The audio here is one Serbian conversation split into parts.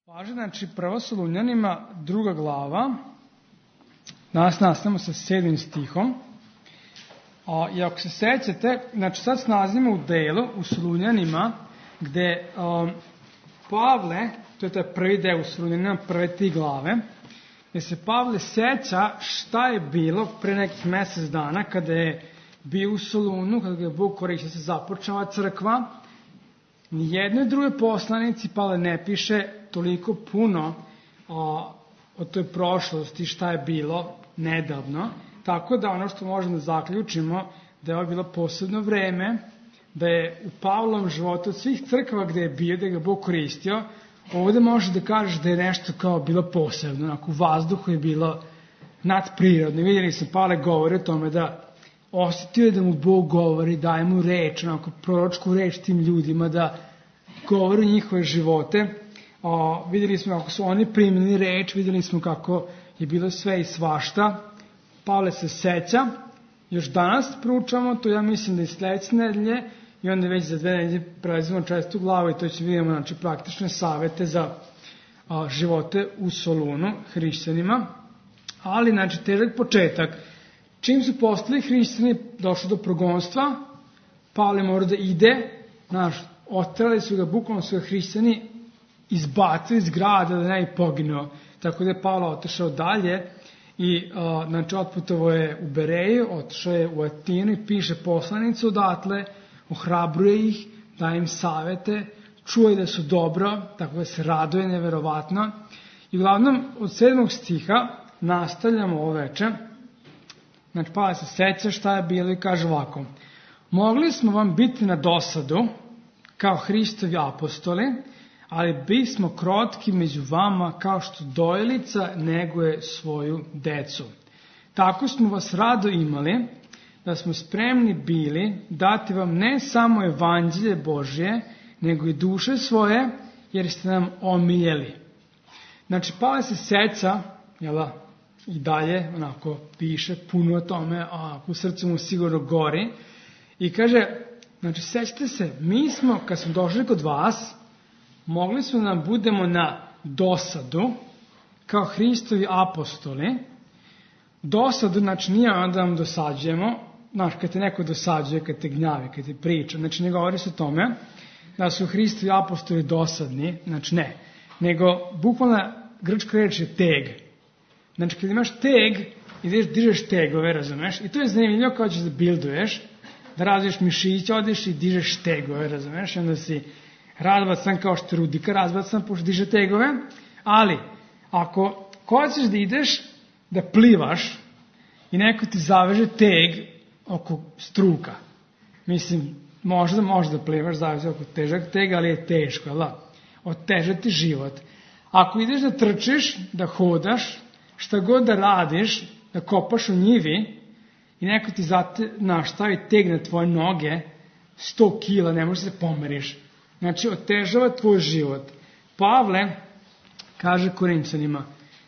Važe, znači prvo Solunjanima, 2. glava, danas nastavimo sa 7. stihom. I ako se sećate, znači sad se nalazimo u delu, u Solunjanima, gde Pavle, to je taj prvi deo u Solunjanima, prve 3 glave, gde se Pavle seća šta je bilo pre nekih mesec dana kada je bio u Solunu, kada je Bog koristio se započela crkva. Nijednoj druge poslanici Pavle ne piše toliko puno o toj prošlosti, šta je bilo nedavno, tako da ono što možemo da zaključimo da je ovo bilo posebno vreme, da je u Pavlovom životu od svih crkava gde je bio, da ga Bog koristio, ovde može da kažeš da je nešto kao bilo posebno, onako u vazduhu je bilo nadprirodno. Vidjeli smo, Pavle govori o tome da osetio je da mu Bog govori, daje mu reč, onako proročku reč tim ljudima, da govori njihove živote. Vidjeli smo kako su oni primili reč, vidjeli smo kako je bilo sve i svašta. Pavle se seća, još danas proučamo, to ja mislim da je sledeće nedelje, i onda već za 2 nedelje prelazimo 4. glavu i to će vidimo, znači, praktične savete za živote u Solunu, hrišćanima. Ali, znači, težak početak. Čim su postali hrišćani, došlo do progonstva, Pavle mora da ide, oterali su ga, bukvalno su ga hrišćani izbacili iz grada da ne bi poginuo. Tako da je Pavle otišao dalje i znači otputovao je u Bereju, otišao je u Atinu i piše poslanicu odatle, ohrabruje ih, daje im savete, čuje da su dobro, tako da se raduje neverovatno. I uglavnom od 7. stiha nastavljamo ovo veče. Znači Pavle se seća šta je bilo i kaže ovako: mogli smo vam biti na dosadu kao Hristovi apostoli, ali bismo krotki među vama kao što dojelica neguje svoju decu. Tako smo vas rado imali, da smo spremni bili dati vam ne samo evanđelje Božje, nego i duše svoje, jer ste nam omiljeli. Znači, Pavle se seća, i dalje, onako, piše puno o tome, a u srcu mu sigurno gori, i kaže, znači, sećate se, mi smo, kad smo došli kod vas, mogli smo da nam budemo na dosadu, kao Hristovi apostoli. Dosadu, znači, nije ono da vam dosađujemo, znači, kad te neko dosađuje, kad te gnjavi, kad te priča, znači, ne govori se o tome da su Hristovi apostoli dosadni, znači, ne, nego, bukvalno, grčka reč je teg. Znači, kad imaš teg i dižeš tegove, razumeš, i to je zanimljivo kao ćeš da bilduješ, da razviješ mišića, odeš i dižeš tegove, razumeš, i onda si razbacan kao što Rudika razbacan, pošto diže tegove, ali ako hoćeš da ideš, da plivaš i neko ti zaveže teg oko struka, mislim, možda da plivaš, zavisi oko težak teg, ali je teško, otežati život. Ako ideš da trčiš, da hodaš, šta god da radiš, da kopaš u njivi i neko ti stavi teg na tvoje noge, 100 kila, ne možeš da se pomeriš. Znači, otežava tvoj život. Pavle kaže Korinćanima,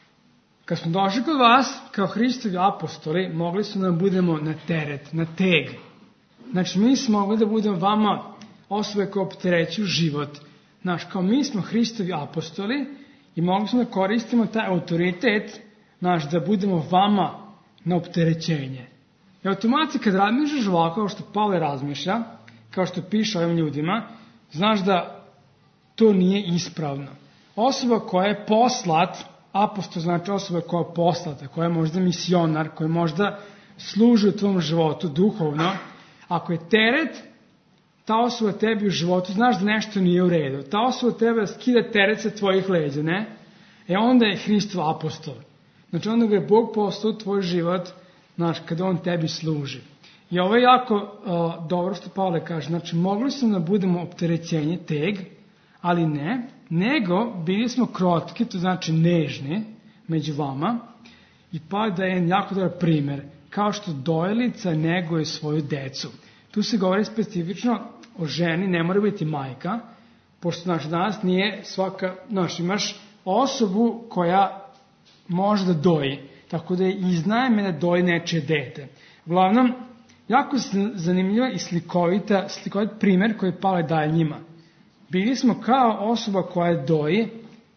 kad smo došli kod vas, kao Hristovi apostoli, mogli su da budemo na teret, na teg. Znači, mi smo mogli da budemo vama osobe koje opterećuju život. Znači, kao mi smo Hristovi apostoli i mogli smo da koristimo taj autoritet, da budemo vama na opterećenje. I automatski kad razmišljaš ovako, kao što Pavle razmišlja, kao što piše ovim ljudima, znaš da to nije ispravno. Osoba koja je poslat, apostol znači osoba koja je poslata, koja je možda misionar, koja možda služi u tvom životu duhovno, ako je teret, ta osoba tebi u životu, znaš da nešto nije u redu. Ta osoba treba da skida teret sa tvojih leđa, ne? Onda je Hristov apostol. Znači, onda ga je Bog poslao u tvoj život, znači, kada on tebi služi. I ovo je jako dobro što Pavle kaže. Znači, mogli smo da budemo opterećenje, teg, ali ne, nego bili smo krotki, to znači nežni, među vama. I Pavle daje jedan jako dobar primer, kao što dojelica neguje svoju decu. Tu se govori specifično o ženi, ne mora biti majka, pošto, znači, danas nije svaka, znači, imaš osobu koja može da doji, tako da je iznajmena da doji nečije dete. Uglavnom, jako zanimljiva i slikovit primer koji Pavle daje njima. Bili smo kao osoba koja doji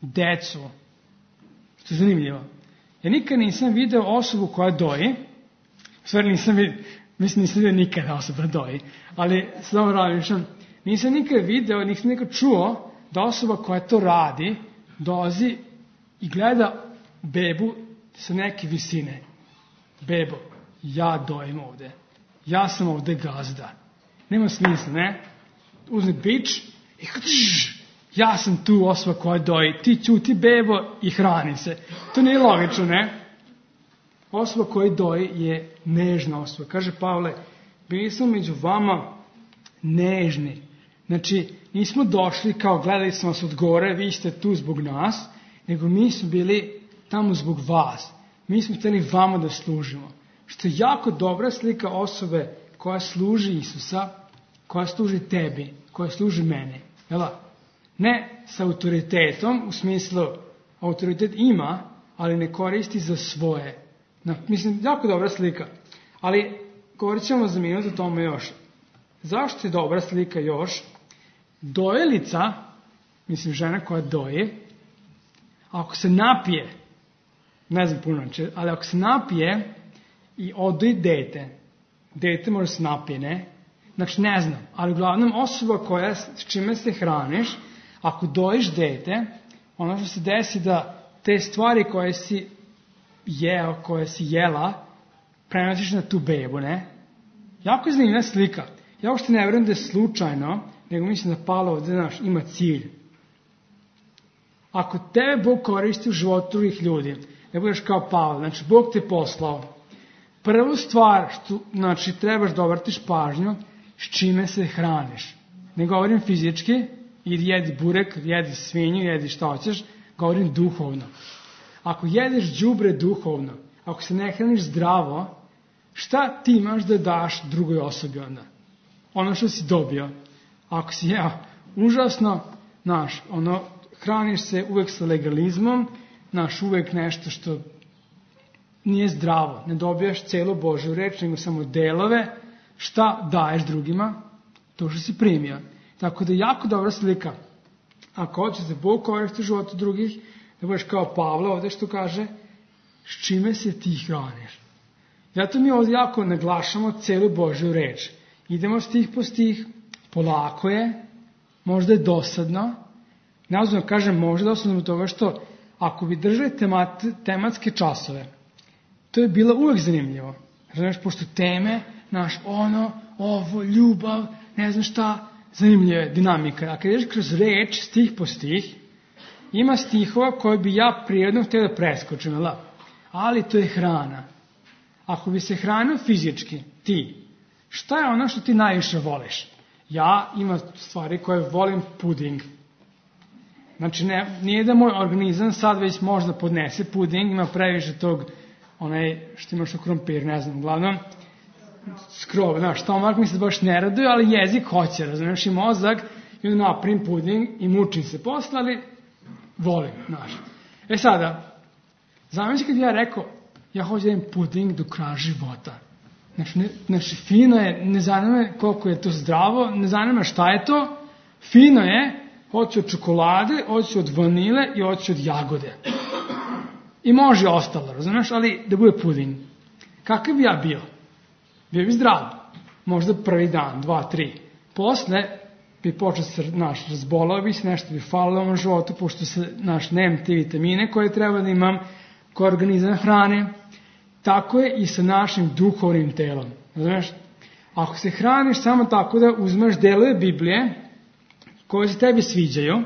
decu, što je zanimljivo. Ja nikad nisam video osobu koja doji, u stvari nisam vidio nikada osoba doji, ali samo razmišljam, nisam nikad video, nisam nikad čuo da osoba koja to radi, dolazi i gleda bebu sa neke visine. Bebo, ja dojim ovde. Ja sam ovde gazda. Nema smisla, ne? Uzme bič i ja sam tu osoba koja doji. Ti ćuti, bebo, i hrani se. To nije logično, ne? Osoba koja doji je nežna osoba. Kaže Pavle, bili smo među vama nežni. Znači, nismo došli kao gledali smo vas od gore, vi ste tu zbog nas, nego mi smo bili tamo zbog vas. Mi smo htjeli vama da služimo. Što je jako dobra slika osobe koja služi Isusa, koja služi tebi, koja služi mene. Jela? Ne sa autoritetom, u smislu autoritet ima, ali ne koristi za svoje. Mislim, jako dobra slika. Ali govorit ćemo za minut o tome još. Zašto je dobra slika još? Dojelica, mislim žena koja doje, ako se napije, ne znam puno, ali ako se napije i odoji dete može se napije, ne? Znači ne znam, ali uglavnom osoba s čime se hraniš, ako dojiš dete, ono što se desi da te stvari koje si jeo, koje si jela, prenosiš na tu bebu, ne? Jako je zanimljiva slika. Ja uopšte ne vjerujem da je slučajno, nego mislim da Pavle ovdje ima cilj. Ako tebe Bog koristi u životu drugih ljudi, ne budeš kao Pavle, znači Bog te poslao. Prvu stvar što trebaš da obratiš pažnju, s čime se hraniš. Ne govorim fizički, ili jedi burek, jedi svinju, jedi šta hoćeš, govorim duhovno. Ako jedeš đubre duhovno, ako se ne hraniš zdravo, šta ti imaš da daš drugoj osobi onda? Ono što si dobio. Ako si užasno, hraniš se uvek sa legalizmom, uvek nešto što nije zdravo. Ne dobijaš celu Božju reč, nego samo delove. Šta daješ drugima? To što si primio. Tako da je jako dobra slika. Ako hoćeš da Bog koristi u životu drugih, da budeš kao Pavle ovdje što kaže, s čime se ti hraniš? Zato mi ovdje jako naglašamo celu Božju reč. Idemo stih po stih, polako je, možda je dosadno. Nazvano kažem možda dosadno od toga što ako bi držali tematske časove, to je bilo uvek zanimljivo. Razumiješ, pošto teme, ovo, ljubav, ne znam šta, zanimljiva je dinamika. A kad ideš kroz reč, stih po stih, ima stihova koje bi ja prirodno htio da preskočim, ali to je hrana. Ako bi se hranio fizički, ti, šta je ono što ti najviše voliš? Ja imam stvari koje volim puding. Znači, nije da moj organizam sad već možda podnese puding, ima previše tog, što imaš u krompir, ne znam, uglavnom, skrob, stomak mi se baš ne raduje, ali jezik hoće, razumiješ, i mozak, i onda napravim puding i mučim se posle, ali volim, sada, zamisli kad bi ja rekao, ja hoću da imam puding do kraja života. Znači, fino je, ne zanima me koliko je to zdravo, ne zanima me šta je to, fino je, hoću od čokolade, hoću od vanile i hoću od jagode. I može ostalo, razumiješ, ali da bude puding. Kakav bi ja bio? Bio bi zdrav. Možda prvi dan, 2, 3. Posle bi počeo se, razbolao bi se, nešto bi falilo u mom životu, pošto nemam te vitamine koje treba da imam, koje organizam hrane. Tako je i sa našim duhovnim telom. Razumiješ? Ako se hraniš samo tako da uzmeš delove Biblije koje se tebi sviđaju,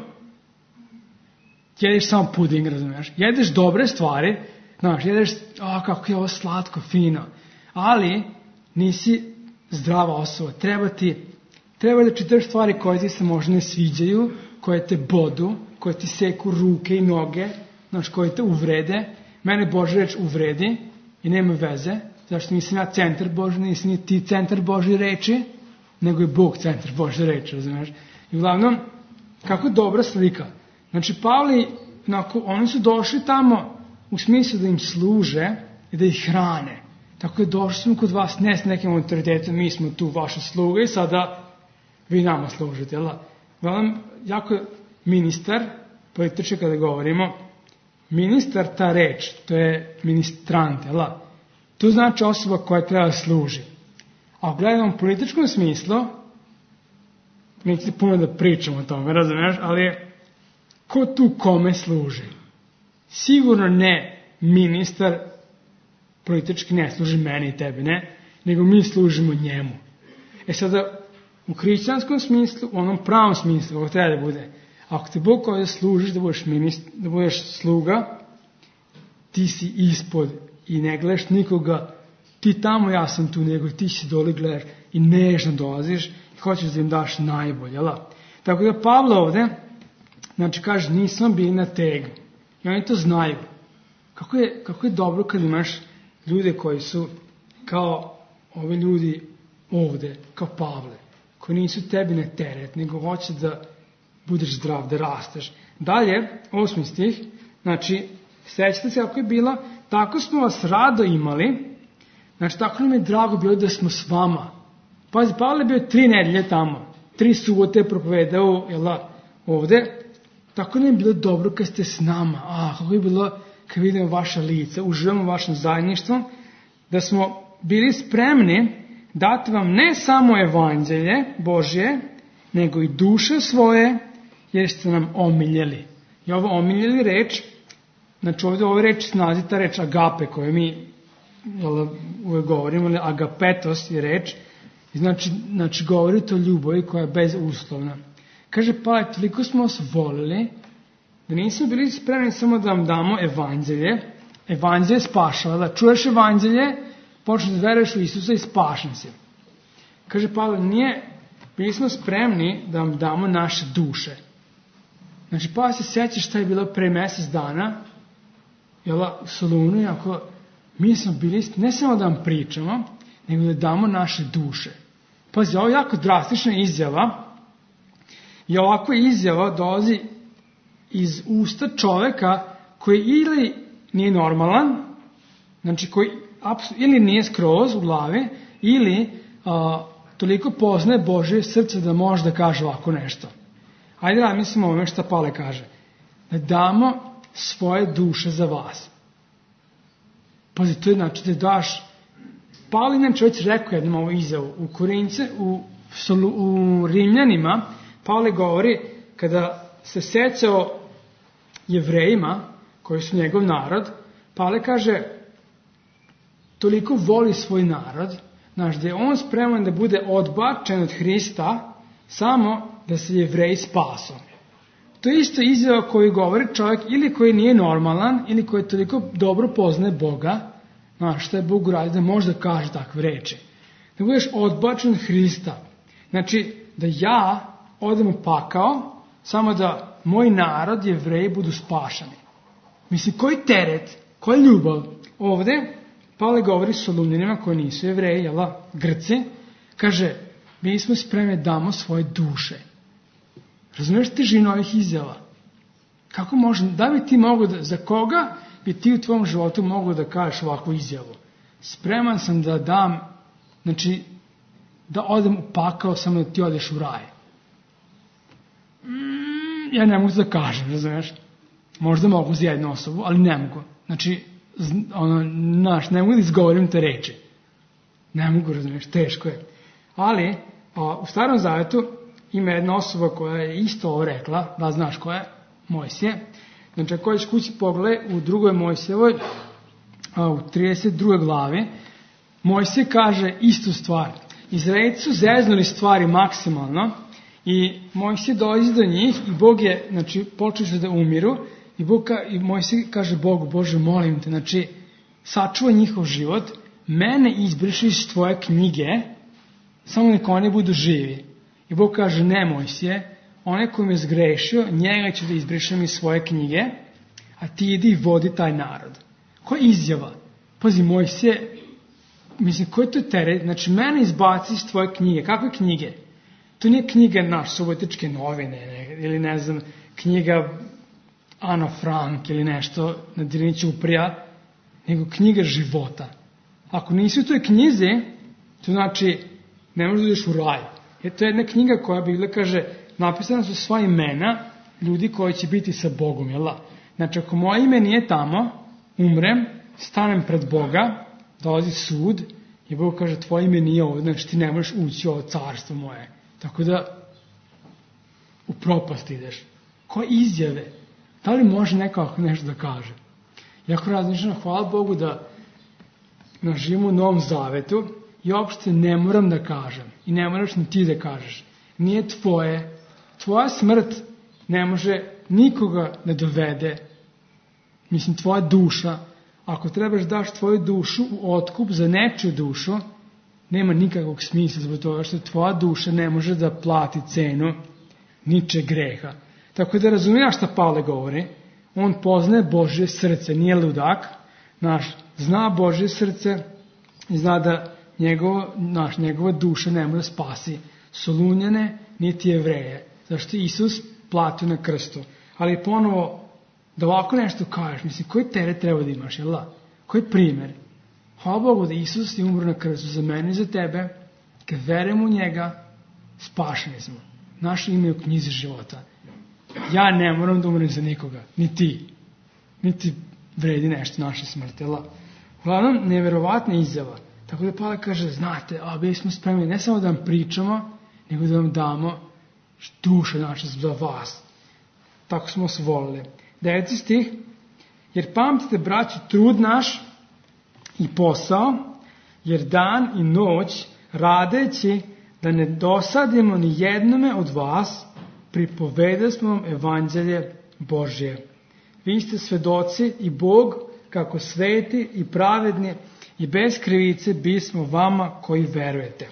jedeš samo puding, razumiješ? Jedeš dobre stvari, jedeš, kako je ovo slatko, fino, ali nisi zdrava osoba. Treba da čitaš stvari koje ti se možda ne sviđaju, koje te bodu, koje ti seku ruke i noge, koje te uvrede. Mene Božja reč uvredi i nema veze, zašto nisam ja centar Božji, nisi ni ti centar Božje reči, nego je Bog centar Božje reči, razumiješ? I uglavnom, kako dobra slika. Znači, Pavli, oni su došli tamo u smislu da im služe i da ih hrane. Tako je došli smo kod vas ne s nekim autoritetom, mi smo tu vaše sluge i sada vi nama služite. Uglavnom, jako je ministar, politički kada govorimo, ministar ta reč, to je ministrant, jel? To znači osoba koja treba služi. A u gledamo političkom smislu, neće puno da pričamo o tome, razumiješ, ali ko tu kome služi? Sigurno ne ministar politički ne služi meni i tebi, ne, nego mi služimo njemu. Sada, u hrišćanskom smislu, u onom pravom smislu, kako treba da bude, ako te Bog koji služiš da budeš sluga, ti si ispod i ne gledaš nikoga, ti tamo, ja sam tu, nego ti si dole gledaš i nežno dolaziš i hoćeš da im daš najbolje, jel? Tako da Pavle ovde, znači kaže, nismo bili na tegu. I oni to znaju. Kako je dobro kad imaš ljude koji su kao ovi ljudi ovde, kao Pavle, koji nisu tebi na teret, nego hoće da budeš zdrav, da rasteš. Dalje, 8. stih, znači, sećate se kako je bilo, tako smo vas rado imali, znači, tako nam je drago bilo da smo s vama. Pazi, Pavle je bio 3 nedelje tamo, 3 subote propovedao, ovde, tako nam je bilo dobro kad ste s nama. Kako je bilo kad vidimo vaša lica, uživamo u vašem zajedništvu, da smo bili spremni dati vam ne samo evanđelje Božje, nego i duše svoje, jer ste nam omiljeli. I ovo omiljeli reč, znači ovdje ova reč snazi ta reč agape, koju mi uvek govorimo, ali agapetos je reč, znači govorite o ljubavi koja je bezuslovna. Kaže, pa toliko smo vas volili, da nismo bili spremni samo da vam damo evanđelje. Evanđelje spašava, da čuješ evanđelje, počneš da veruješ u Isusa i spašen si. Kaže Pavle, bili smo spremni da vam damo naše duše. Znači, pa se sjećaš šta je bilo pre mjesec dana, u Solunu, ako mi smo bili, ne samo da vam pričamo, nego da damo naše duše. Pazi, ovo je jako drastična izjava, i ovakva izjava dolazi iz usta čoveka koji ili nije normalan, znači koji ili nije skroz u glavi, ili toliko poznaje Božje srce da može da kaže ovako nešto. Ajde da mislimo ovome što Pavle kaže. Da damo svoje duše za vas. Pazi, to je znači da daš. Pavle inače već rekao jednom ovu izjavu. U Korince, u Rimljanima, Pavle govori kada se sećao Jevrejima, koji su njegov narod, Pavle kaže toliko voli svoj narod, znači da je on spreman da bude odbačen od Hrista samo da se Jevreji spasu. To je isto izjava koju govori čovjek ili koji nije normalan, ili koji toliko dobro poznaje Boga, znači što je Bog uradio da može da kaže takve reči. Da budeš odbačen od Hrista. Znači da ja odem u pakao, samo da moj narod, Jevreji, budu spašani. Mislim, koji teret, koja ljubav. Ovde Pavle govori s Solunjanima koji nisu Jevreji, Grci, kaže, mi smo spremni damo svoje duše. Razumiješ težinu ovih izjava? Kako može, da bi ti mogo da, za koga bi ti u tvom životu mogo da kažeš ovakvu izjavu? Spreman sam da dam, znači, da odem u pakao samo da ti odeš u raj. Ja ne mogu da kažem, razumiješ? Možda mogu za jednu osobu, ali ne mogu. Znači, ne mogu da izgovorim te reči. Ne mogu, razumiješ, teško je. Ali, u Starom Zavetu ima jedna osoba koja je isto ovo rekla, da znaš koja je, Mojsije. Znači, ako ćeš kući pogledaj u 2. Mojsijevoj, u 32. glavi, Mojsije kaže istu stvar. Izraelci su zeznuli stvari maksimalno i Mojsije dolazi do njih i Bog je, znači, počeli su da umiru i Mojsije kaže Bogu, Bože, molim te, znači, sačuvaj njihov život, mene izbriši iz tvoje knjige, samo neka oni budu živi. I Bog kaže, ne Mojsije, onaj koji me zgrešio, njega ću da izbrišem iz svoje knjige, a ti idi i vodi taj narod. Koja izjava? Pazi, Mojsije, mislim, koji to je teret? Znači, mene izbaci iz tvoje knjige. Kakve knjige? To nije knjiga naš subotičke novine, ili ne znam, knjiga Ana Frank ili nešto na Diriniću Uprija, nego knjiga života. Ako nisi u toj knjizi, to znači ne možeš da ideš u raj. Jer to je jedna knjiga koja Biblija kaže, napisana su sva imena ljudi koji će biti sa Bogom, jel da? Znači, ako moje ime nije tamo, umrem, stanem pred Boga, dolazi sud i Bog kaže, tvoje ime nije ovdje, znači ti ne možeš ući u ovo carstvo moje. Tako da u propast ideš. Koje izjave? Da li može nekako nešto da kaže? Jako razmišljam, hvala Bogu da živimo u Novom Zavetu i uopšte ne moram da kažem. I ne moraš ni ti da kažeš. Nije tvoje. Tvoja smrt ne može nikoga da dovede. Mislim, tvoja duša. Ako trebaš daš tvoju dušu u otkup za nečiju dušu, nema nikakvog smisla zbog toga što tvoja duša ne može da plati cenu niče greha. Tako da razumiješ šta Pavle govori. On poznaje Božje srce, nije ludak. Zna Božje srce i zna da njegova duša ne može spasi Solunjane niti Jevreje. Zašto je Isus platio na krstu. Ali ponovo, da ovako nešto kažeš, mislim, koji teret treba da imaš, jel da? Koji primjer? Hvala Bogu da Isus je umro na krstu za mene i za tebe. Kad verujemo u njega, spašeni smo. Naše ime je u knjizi života. Ja ne moram da umrem za nikoga, ni ti. Niti vredi nešto naše smrti, jel da? Uglavnom, neverovatna izjava. Tako da Pavle kaže, znate, bili smo spremni ne samo da vam pričamo, nego da vam damo duše naše za vas. Tako smo se volili. 9. stih. Jer pamtite, braći, trud naš i posao, jer dan i noć, radeći da ne dosadimo ni jednome od vas, pripovedali smo vam evanđelje Božje. Vi ste svedoci i Bog, kako sveti i pravedni i bez krivice bismo vama koji verujete.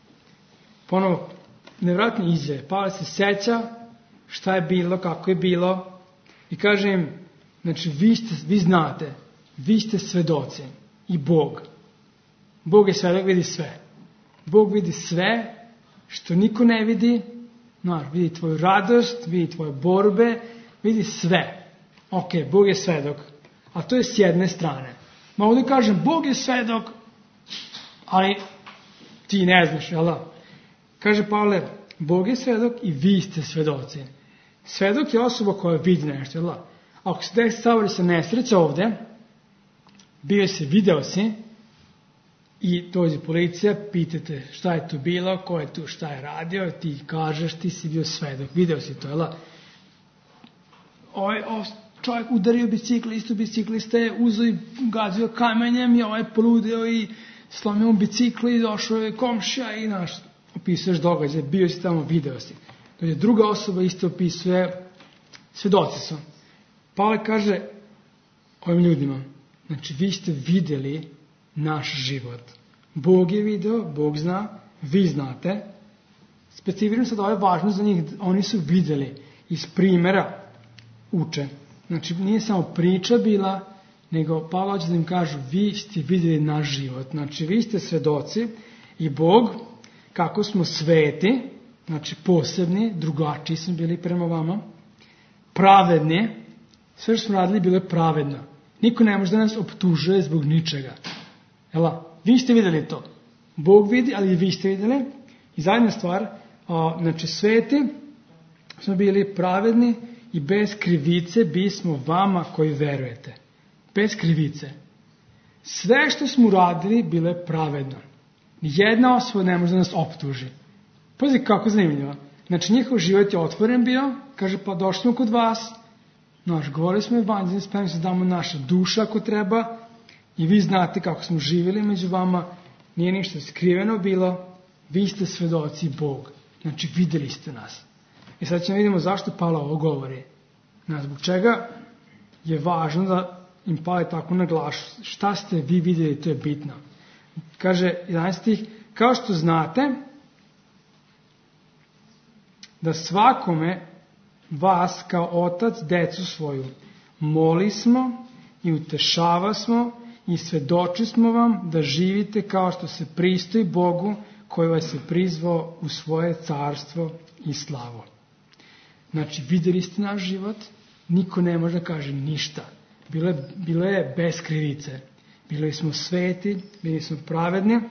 Ponovo, nevjerojatne izjave. Pavle se seća šta je bilo, kako je bilo i kaže im, znači vi znate, vi ste svedoci i Bog. Bog je svedok, vidi sve. Bog vidi sve što niko ne vidi, vidi tvoju radost, vidi tvoje borbe, vidi sve. Ok, Bog je svedok, a to je s jedne strane. Mogu da kažem, Bog je svedok, ali ti ne znaš, jel da? Kaže Pavle, Bog je svedok i vi ste svedoci. Svedok je osoba koja vidi nešto, jel da? Ako se desavali sa nesreća ovde, bio si, video si, i dođe policija, pitate šta je tu bilo, ko je tu šta je radio, ti kažeš, ti si bio svedok, video si to, jel da? Čovjek udario bicikliste, uzeo i gazio kamenjem i poludio i slomio bicikli i došao je komšija i opisuješ događaj, bio si tamo, video si. Dođe druga osoba isto opisuje, svedoci su. Pavle kaže ovim ljudima, znači vi ste vidjeli naš život. Bog je video, Bog zna, vi znate. Specifično sad ovo je važno za njih, oni su vidjeli iz primjera uče. Znači nije samo priča bila, nego Pavle hoće da im kažu, vi ste vidjeli naš život. Znači vi ste svedoci i Bog, kako smo sveti, znači posebni, drugačiji smo bili prema vama, pravedni, sve što smo radili bilo je pravedno. Niko ne može da nas optužuje zbog ničega. Vi ste vidjeli to. Bog vidi, ali i vi ste vidjeli. I zadnja stvar, znači sveti smo bili pravedni i bez krivice bismo vama koji verujete. Bez krivice. Sve što smo uradili bilo je pravedno. Nijedna osoba ne može da nas optuži. Pazi kako zanimljivo. Znači njihov život je otvoren bio, kaže pa došli smo kod vas, govorili smo evanđelje, spremni se da damo naša duša ako treba i vi znate kako smo živjeli među vama, nije ništa skriveno bilo, vi ste svedoci Bog. Znači vidjeli ste nas. I sad ćemo vidimo zašto Pavle ovo govori. Zbog čega je važno da im Pavle tako naglaša. Šta ste vi vidjeli, to je bitno. Kaže 11 stih, kao što znate da svakome vas kao otac decu svoju moli smo i utešava smo i svedoči smo vam da živite kao što se pristoji Bogu koji vas je prizvao u svoje carstvo i slavu. Znači vidjeli ste naš život, niko ne može da kaže ništa. Bilo je bez krivice. Bili smo sveti, bili smo pravedni.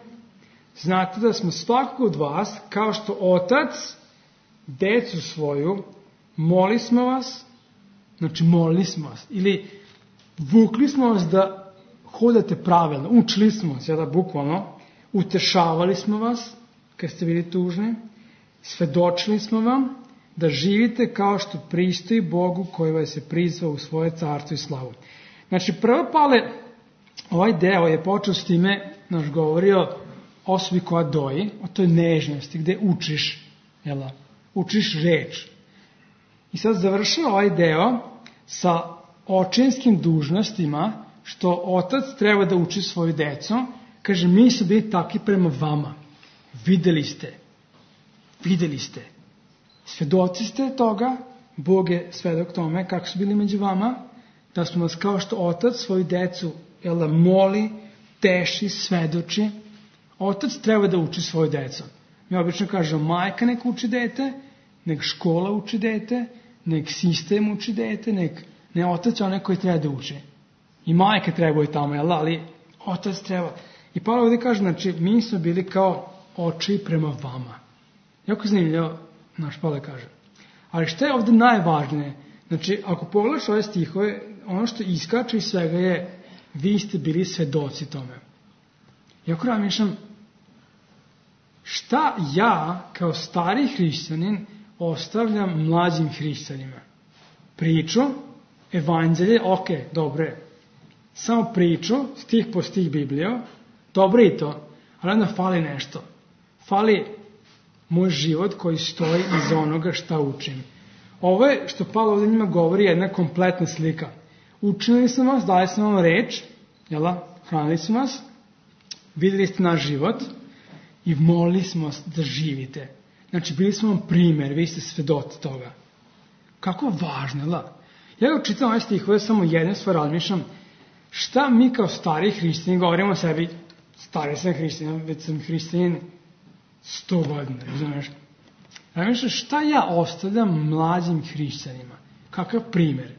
Znate da smo svakog od vas, kao što otac decu svoju molili smo vas, ili vukli smo vas da hodate pravilno, učili smo vas, bukvalno, utešavali smo vas, kad ste bili tužni, svedočili smo vam da živite kao što pristoji Bogu koji vas je prizvao u svoje carstvo i slavu. Znači, prvo Pavle, ovaj deo je počeo s time, govorio osobi koja doji, o toj nežnosti, gde učiš, učiš reč. I sad završava ovaj deo sa očinskim dužnostima, što otac treba da uči svoju decu. Kaže, mi su bili takvi prema vama. Videli ste. Svedoci ste toga, Bog je svedok tome kako su bili među vama, da smo vas kao što otac svoju decu moli, teši, svedoči. Otac treba da uči svoju decu. Mi obično kažemo, majka nek uči dete, nek škola uči dete, nek sistem uči dete, ne otac je onaj koji treba da uči. I majka treba i tamo, ali otac treba. I Pavle ovdje kaže, znači, mi smo bili kao oči prema vama. Jako zanimljivo, Pavle kaže. Ali šta je ovdje najvažnije? Znači, ako pogledaš ove stihove, ono što iskače iz svega je, vi ste bili svedoci tome. Jako razmišljam, šta ja, kao stari hrišćanin, ostavljam mlađim hrišćanima? Priču, evanđelje, ok, dobro je. Samo priču, stih po stih Bibliju, dobro je to, ali onda fali nešto. Fali moj život koji stoji iz onoga šta učim. Ovo je, što Pavle ovdje njima govori, jedna kompletna slika. Učili smo vas, dali smo vam reč, hranili smo vas, vidjeli ste naš život i molili smo vas da živite. Znači, bili smo vam primjer, vi ste svedoci toga. Kako važno, Ja čitam ovaj stih, samo jednu stvar razmišljam, šta mi kao stari hrišćani, govorimo o sebi, stari sam hrišćanin, već sam hrišćanin 100 godina, razumiješ? Razmišljam, šta ja ostavljam mlađim hrišćanima? Kakav primjer?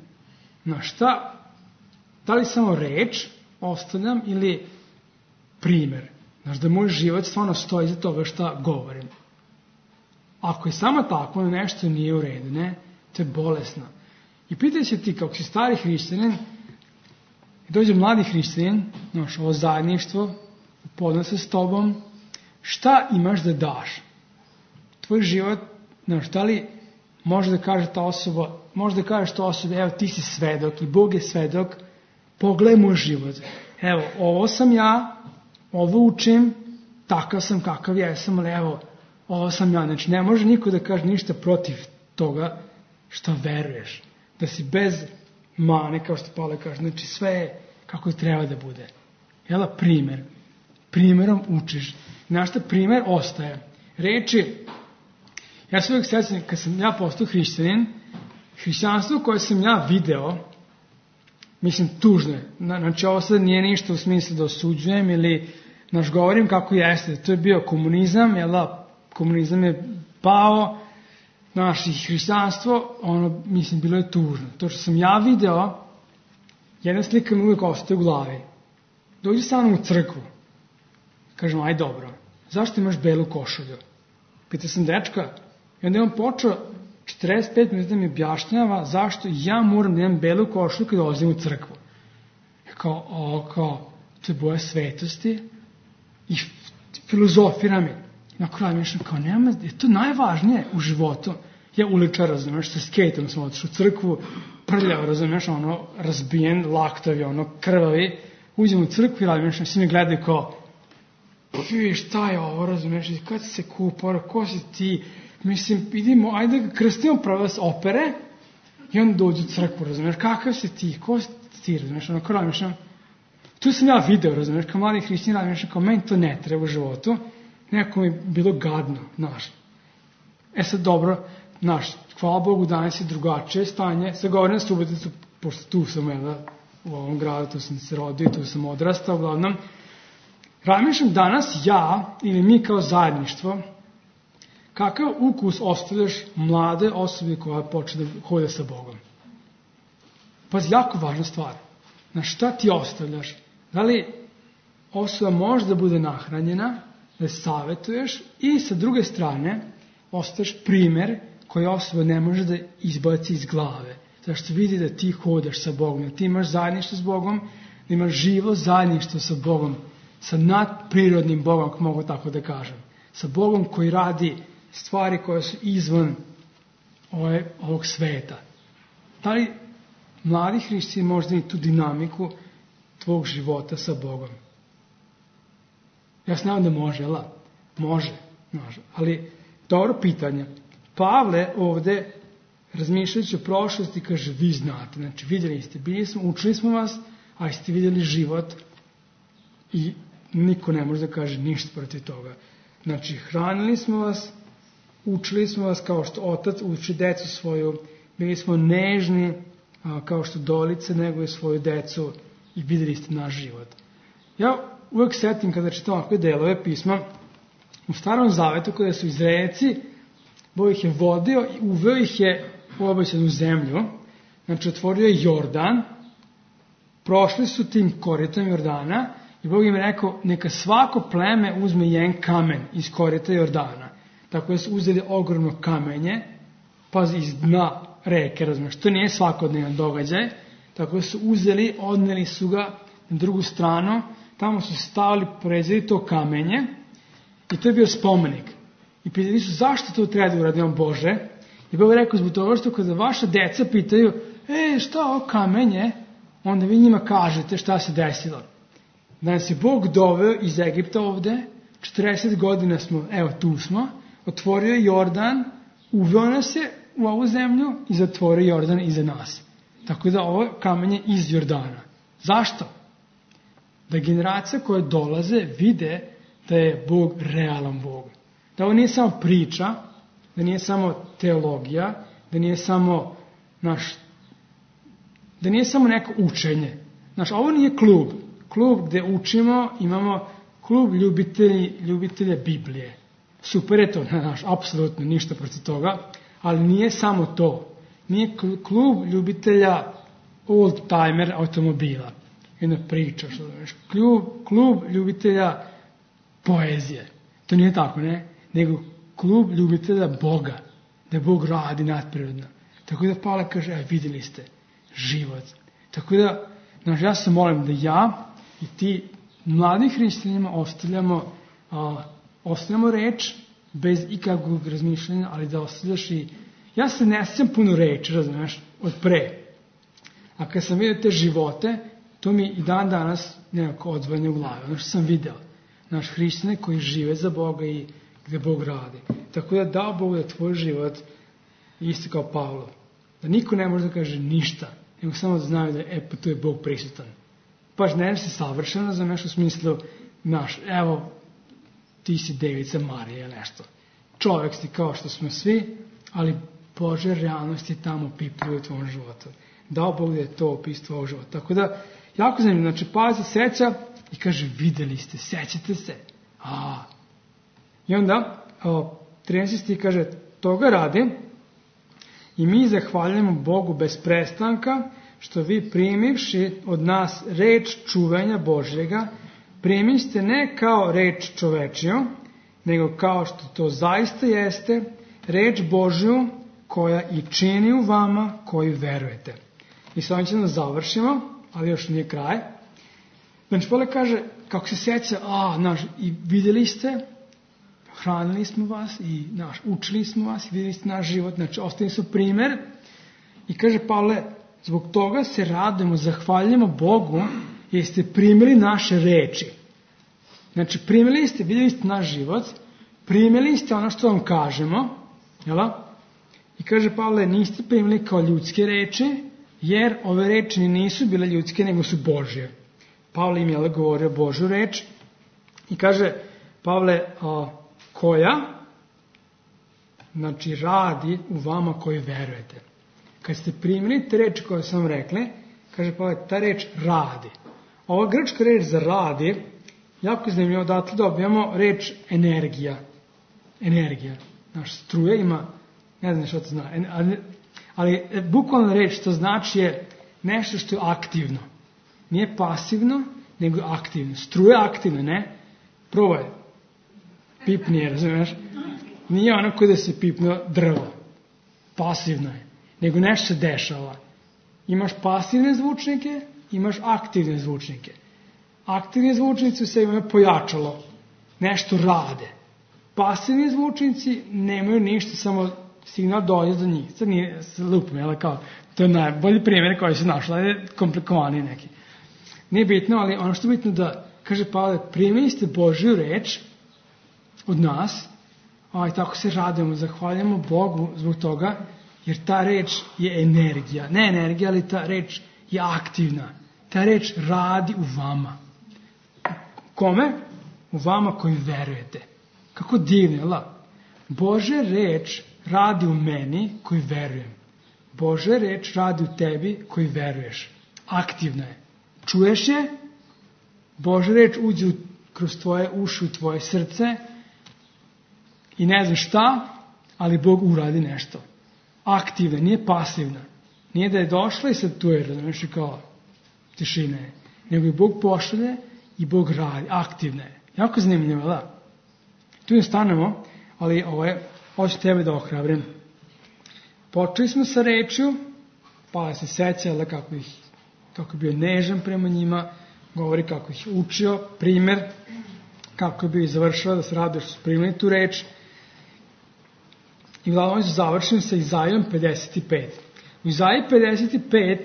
Da li samo reč ostavljam ili primjer? Da moj život stvarno stoji za toga šta govorim. Ako je samo tako, nešto nije u redu, ne? To je bolesno. I pitaj se ti, kako si stari hrišćanin, dođe mladi hrišćanin, ovo zajedništvo, upozna se s tobom, šta imaš da daš? Tvoj život, da li može da kaže ta osoba, može da kažeš ta osoba, evo ti si svedok i Bog je svedok, pogledaj moj život. Evo, ovo sam ja, ovo učim, takav sam kakav jesam, ali evo, ovo sam ja. Znači, ne može niko da kaže ništa protiv toga što veruješ. Da si bez mane, kao što Pavle kaže. Znači, sve je kako treba da bude. Primjer. Primjerom učiš. Znaš šta, primjer ostaje. Reči, ja se uvijek sjećam, kad sam ja postao hrišćanin, hrišćanstvo koje sam ja video, mislim, tužno je. Znači, ovo sad nije ništa u smislu da osuđujem ili govorim kako jeste. To je bio komunizam, komunizam je pao, hrišćanstvo, mislim, bilo je tužno. To što sam ja video, jedna slika mi uvijek ostaje u glavi. Dođi sa mnom u crkvu. Kažem, aj dobro, zašto imaš belu košulju? Pitao sam dečka, i onda je on počeo 45 minuta da mi objašnjava zašto ja moram da imam belu košulju kada dolazim u crkvu. Kao, to je boja svetosti i filozofira mi. Na kraju mišljam, kao nema, je to najvažnije u životu. Ja uličar, razumeš, sa skejtom sam otišao u crkvu, prljao, razumeš, razbijen, laktavi, krvavi, uđem u crkvu i razumeš, svi mi gledaju kao, šta je ovo, razumeš, kad si se kupao, ko si ti, mislim, idemo, ajde ga krstimo prvo da se opere i onda dođu u crkvu, razumeš, kakav si ti, ko si ti, razumeš, kraj mišljam, tu sam ja video, razumeš, kao mladi hrišćani, razumeš, kao meni to ne treba u životu, nekako mi je bilo gadno, sad dobro, hvala Bogu, danas je drugačije stanje, sad govorim na Suboticu, pošto tu sam, u ovom gradu, tu sam se rodio, tu sam odrastao, uglavnom, razmišljam danas ja, ili mi kao zajedništvo, kakav ukus ostavljaš mlade osobe koja počne da hode sa Bogom? Pazi, jako važna stvar. Na šta ti ostavljaš? Da li osoba može da bude nahranjena, da je savjetuješ i sa druge strane ostaviš primjer koje osoba ne može da izbaci iz glave. Zašto vidi da ti hodaš sa Bogom, da ti imaš zajedništvo s Bogom, da imaš živo zajedništvo sa Bogom, sa nadprirodnim Bogom, ako mogu tako da kažem. Sa Bogom koji radi stvari koje su izvan ovog sveta. Da li mladi hrišćani možda i tu dinamiku tvog života sa Bogom? Ja znam da može, jel? Može. Ali dobro pitanje. Pavle ovde, razmišljajući o prošlosti, kaže, vi znate, znači vidjeli ste, bili smo, učili smo vas, a ste vidjeli život i niko ne može da kaže ništa protiv toga. Znači, hranili smo vas, učili smo vas kao što otac uči decu svoju, bili smo nežni kao što dolice neguje svoju decu i vidjeli ste naš život. Ja uvek setim kada čitam ovakve delove pisma, u Starom Zavetu kada su Izraelci, Bog ih je vodio i uveo ih je u obećanu zemlju, znači otvorio je Jordan, prošli su tim koritom Jordana i Bog im je rekao, neka svako pleme uzme jedan kamen iz korita Jordana. Tako da su uzeli ogromno kamenje, pazi, iz dna reke, razumiješ, to nije svakodnevan događaj, tako da su uzeli, odneli su ga na drugu stranu, tamo su stavili, porezili to kamenje i to je bio spomenik. I pitali su, zašto to treba da uradimo, Bože? I Bog je rekao, zbog toga što kada vaša deca pitaju, šta ovo kamenje, onda vi njima kažete šta se desilo. Da nas je Bog doveo iz Egipta ovde, 40 godina smo, evo tu smo, otvorio je Jordan, uveo nas je u ovu zemlju i zatvorio Jordan iza nas. Tako da ovo kamenje iz Jordana. Zašto? Da generacije koje dolaze vide da je Bog realan Bog. Da ovo nije samo priča, da nije samo teologija, da nije samo neko učenje. Ovo nije klub. Klub gde učimo, imamo klub ljubitelja Biblije. Super je to, apsolutno ništa protiv toga, ali nije samo to. Nije klub ljubitelja old-timer automobila. Jedna priča, klub ljubitelja poezije. To nije tako, ne? Nego klub ljubitelja Boga, da Bog radi nadprirodno. Tako da Pavle kaže, vidjeli ste život. Tako da, ja se molim da ja i ti mladim hrišćanima ostavljamo reč bez ikakvog razmišljanja, ali da ostavljaš i... Ja se ne sjećam puno reči, razumiješ, od pre. A kad sam vidio te živote, to mi i dan danas nekako odvojanje u glavi. Ono što sam video. Hrišćane koji žive za Boga i gde Bog radi. Tako da dao Bog da tvoj život isto kao Pavlo. Da niko ne može da kaže ništa, nego samo da znaju da pa tu je Bog prisutan. Paš ne si savršen, razumiješ, u smislu, evo, ti si Devica Marija, nešto. Čovjek si kao što smo svi, ali Božja realnost je tamo piplju u tvojom životu. Dao Bog da je to opis tvojeg života. Tako da, jako zanimljivo, Pavle se seća i kaže, videli ste, sećate se. I onda, 13. kaže, toga radi i mi zahvaljujemo Bogu bez prestanka, što vi primivši od nas reč čuvanja Božjega, primiste ne kao reč čovečiju, nego kao što to zaista jeste, reč Božju koja i čini u vama koji verujete. I s ovim ćemo da završimo, ali još nije kraj. Znači, Pavle kaže, kako se sjeća, i vidjeli ste, hranili smo vas, i učili smo vas, i vidjeli ste naš život, znači, ostavili su primer. I kaže Pavle, zbog toga se radujemo, zahvaljujemo Bogu, jer ste primili naše reči. Znači, primili ste, vidjeli ste naš život, primili ste ono što vam kažemo, jel? I kaže Pavle, niste primili kao ljudske reči, jer ove reči nisu bile ljudske, nego su Božje. Pavle im je govorio Božju reč i kaže Pavle, koja, znači, radi u vama koji verujete. Kad ste primili te reči koje sam vam rekli, kaže Pavle, ta reč radi. Ova grčka reč za radi, jako zanimljivo, odatle dobijamo reč energija. Energija. Struja ima, ne znam što to zna, ali bukvalno reč to znači je nešto što je aktivno. Nije pasivno, nego aktivno. Struja je aktivna, ne? Probaj. Pipnije, razumiješ? Nije ono koje da se pipno drvo. pasivno je, nego nešto se dešava. Imaš pasivne zvučnike, imaš aktivne zvučnike. Aktivni zvučnici se imaju pojačalo, nešto rade. Pasivni zvučnici nemaju ništa, samo signal dođe do njih. Sad nije lupom, jel kao, to je najbolji primjer koji se našla, je komplikovaniji neki. Nije bitno, ali ono što je bitno da, kaže Pavle, primili ste Božju reč od nas, i tako se radimo, zahvaljujemo Bogu zbog toga, jer ta reč je energija. Ne energija, ali ta reč je aktivna. Ta reč radi u vama. Kome? U vama koji verujete. Kako divno, jel? Božja reč radi u meni koji verujem. Božja reč radi u tebi koji veruješ. Aktivna je. Čuješ je? Božja reč uđe kroz tvoje uši, u tvoje srce i ne znam šta, ali Bog uradi nešto. Aktivna, nije pasivna. Nije da je došla i sad tu je, razumiješ, kao tišina je. Nego je Bog pošalje i Bog radi. Aktivna je. Jako zanimljivo, da? Tu ne stanemo, ali ovo ću tebe da ohrabrim. Počeli smo sa rečju, pa se seća kako je bio nežan prema njima, govori kako ih učio, primer, kako je bio završao da se raduje što su primili tu reč. I uglavnom ću završim sa Izajom 55. U Izaji 55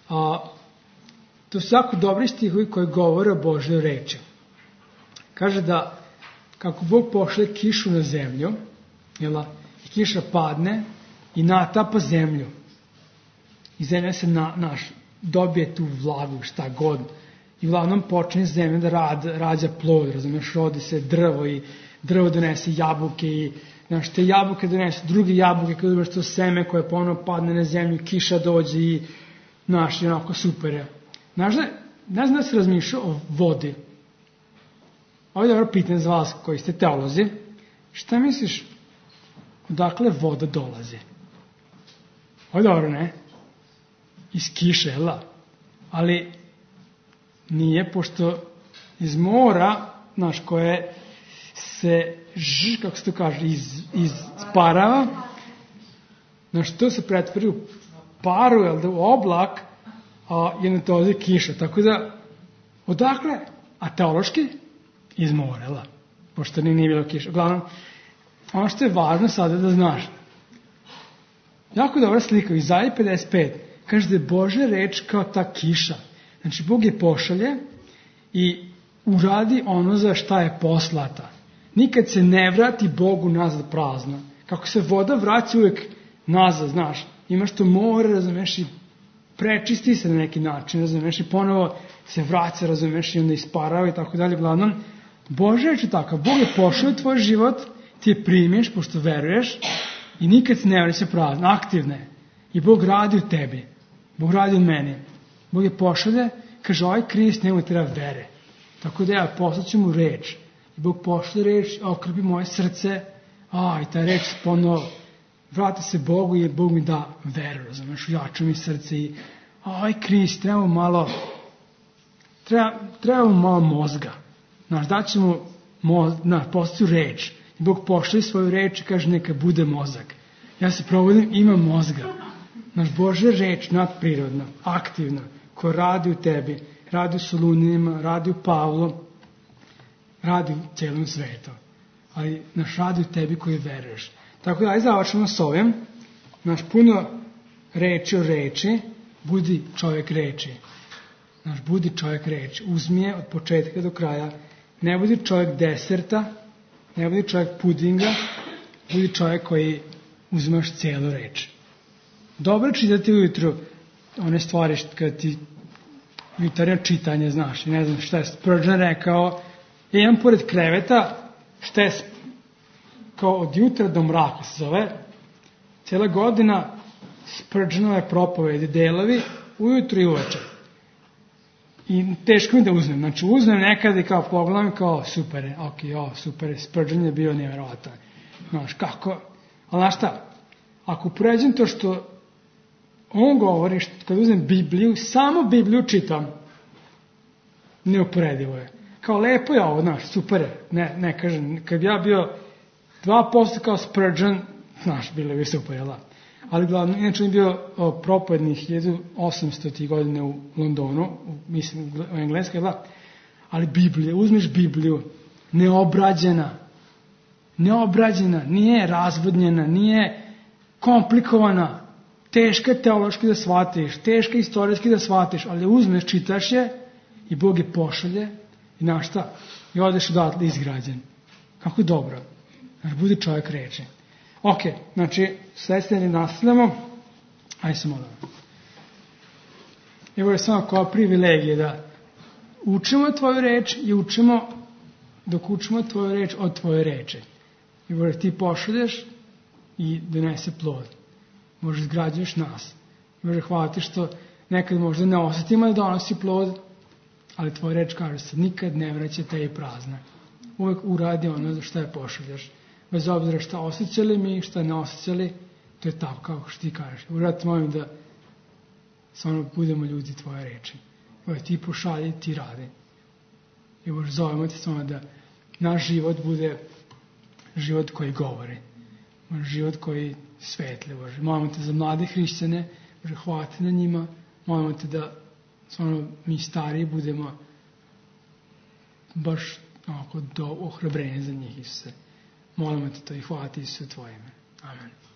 to su jako dobri stihovi koji govore o Božjoj reči. Kaže da kako Bog pošle kišu na zemlju, i kiša padne i natapa zemlju. I zemlja se dobije tu vlagu, šta god. I uglavnom počne zemlja da rađa plod, razumiješ, rodi se drvo i drvo donese jabuke i te jabuke donese druge jabuke, kada imaš to seme koje ponovno padne na zemlju, kiša dođe i onako super je. Ne znam da se razmišlja o vodi. Ovo je dobro pitanje za vas koji ste teolozi. Šta misliš, odakle voda dolazi? Ovo je dobro, ne? Iz kiše, jel da? Ali nije, pošto iz mora, koje se, kako se to kaže, isparava, to se pretvori u paru, jel da, u oblak, je na to kiša. Tako da, odakle? A teološki? Iz mora, jel da? Pošto nije bilo kiša. Uglavnom, ono što je važno sada da znaš. Jako dobra slika, u Izaji 55, kaže da je Božja reč kao ta kiša. Znači, Bog je pošalje i uradi ono za šta je poslata. Nikad se ne vrati Bogu nazad prazno. Kako se voda vraća uvijek nazad, znaš. Imaš to more, razumeš, i prečisti se na neki način, razumeš, i ponovo se vraća, razumeš, i onda isparava i tako dalje. Uglavnom, Božja reč je taka. Bog je pošao u tvoj život, ti je primiš, pošto veruješ, i nikad se ne vraća prazno, aktivno je. I Bog radi u tebi. Bog radi u meni. Bog je pošalje, kaže, ovaj Krist njemu treba vere. Tako da ja poslaću mu reč. I Bog pošalje reč, okrepi moje srce, i ta reč ponovo vrati se Bogu i Bog mi da veru, razumeš, jača mi srce i Krist, treba malo mozga. Znaš, daćemo poslaću reč. I Bog pošalje svoju reč i kaže, neka bude mozak. Ja se provodim, imam mozga. Naš Božja reč, nadprirodna, aktivna, koja radi u tebi, radi u Solunjanima, radi u Pavlu, radi u cijelom svetu. Ali naš radi u tebi koji veruješ. Tako da, ajde završimo s ovim. Naš puno reči o reči, budi čovjek reči. Naš budi čovjek reči. Uzmi je od početka do kraja. Ne budi čovjek deserta, ne budi čovjek pudinga, budi čovjek koji uzimaš cijelu reč. Dobro čitati ujutru one stvari kada ti jutarnje čitanje, znaš, i ne znam šta je Spurgeon rekao. Ja imam pored kreveta šta je kao od jutra do mraka se zove. Cijela godina Spurgeonove propovedi, delovi, ujutru i uveče. I teško mi da uzmem. Znači uzmem nekada i kao pogledam kao super je, super, Spurgeon je bio nevjerovatan. Znaš, kako? Ali znaš šta? Ako pređem to što on govori, kad uzmem Bibliju, samo Bibliju čitam, neuporedivo je. Kao lepo je ovo, znaš, super je. Ne kažem, kad bi ja bio 2% kao Spurgeon, znaš, bilo bi super, jel da? Ali glavno, inače on je bio propovednik 1800. godine u Londonu, mislim u Engleskoj, ali Biblija, uzmeš Bibliju, neobrađena, nije razvodnjena, nije komplikovana, teška teološki da shvatiš, teška istorijski da shvatiš, ali uzmeš, čitaš je i Bog je pošalje i znaš šta, i odeš odatle izgrađen. Kako je dobro. Znači, budi čovjek reči. Ok, znači, sljedeće nastavljamo. Ajde se molim. Evo je samo kao privilegije da učimo tvoju reč i učimo, dok učimo tvoju reč od tvoje reči. Evo je ti pošalješ i donese plod. Možda izgrađuješ nas. Možda hvala ti što nekad možda ne osjetimo da donosi plod, ali tvoja reč kaže se nikad ne vraća tebi prazna. Uvijek uradi ono za što je pošaljaš. Bez obzira šta osjećali mi, šta ne osjećali, to je tako kako što ti kažeš. Uradi molim da samo budemo ljudi tvoje reči. Ti pošalji, ti radi. I možda zovemo ti samo da naš život bude život koji govori. Život koji svetle. Molimo te za mlade hrišćane, hvala te na njima. Molimo te da stvarno mi stariji budemo baš do ohrabrenja za njih, Isuse. Molimo te to i hvala ti, Isuse, u tvoje ime. Amen.